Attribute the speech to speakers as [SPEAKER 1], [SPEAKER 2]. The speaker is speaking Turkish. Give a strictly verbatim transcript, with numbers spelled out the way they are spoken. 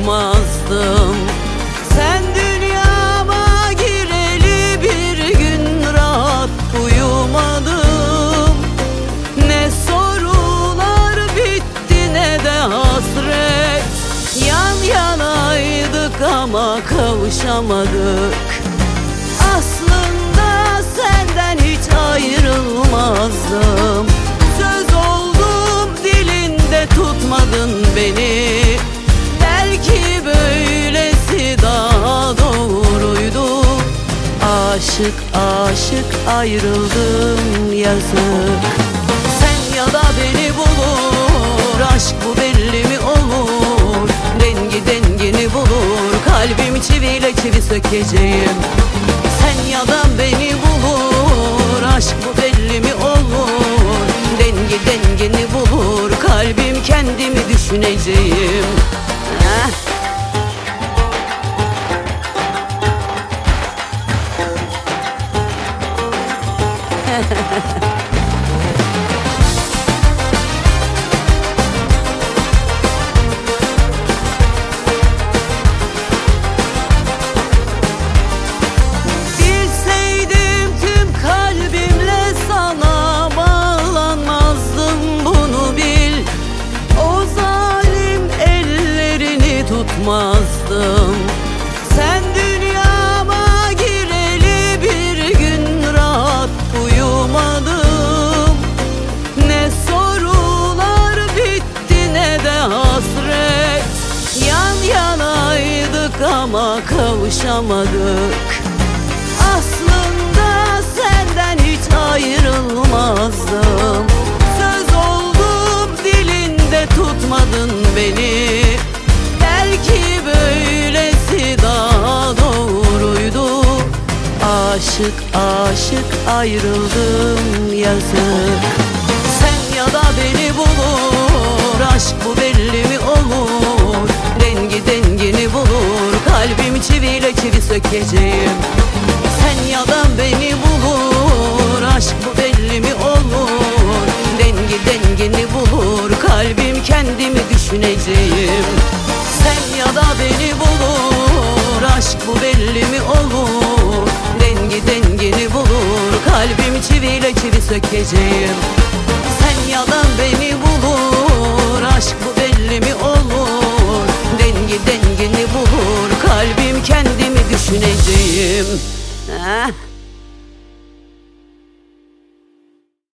[SPEAKER 1] tutmazdım. Sen dünyama gireli bir gün rahat uyumadım. Ne sorular bitti ne de hasret. Yan yanaydık ama kavuşamadık. Aslında senden hiç ayrılmazdım. Söz oldum dilinde tutmadın beni. Belki böylesi daha doğruydu. Aşık aşık ayrıldım yazık. Sen ya da beni bulur, aşk bu belli mi olur? Dengi dengini bulur, kalbimi çiviyle çivi sökeceğim. Sen ya da beni bulur, aşk bu belli mi olur? Dengi dengini bulur, kalbim kendimi düşüneceğim. Heh. Tutmazdım. Sen dünyama gireli bir gün rahat uyumadım. Ne sorular bitti ne de hasret. Yan yanaydık ama kavuşamadık. Aslında senden hiç ayrılmazdım. Söz oldum dilinde tutmadın beni. Belki böylesi daha doğruydu. Aşık aşık ayrıldım yazık. Sen ya da beni bulur, aşk bu belli mi olur? Dengi dengini bulur, kalbimi çiviyle çivi sökeceğim. Sen ya da beni bulur, aşk bu belli mi olur? Dengi dengini bulur, kalbim kendimi düşüneceğim. Sen ya da beni bulur, aşk bu belli mi olur? Dengi dengini bulur, kalbim çiviyle çivi sökeceğim. Sen ya da beni bulur, aşk bu belli mi olur? Dengi dengini bulur, kalbim kendimi düşüneceğim. Heh.